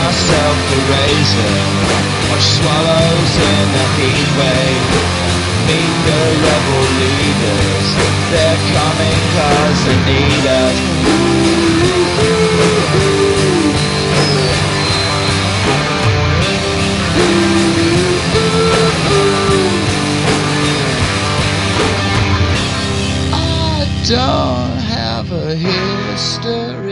myself a razor. Watch swallows in a heat wave. Meet the rebel leaders. They're coming 'cause they need us. I don't have a history.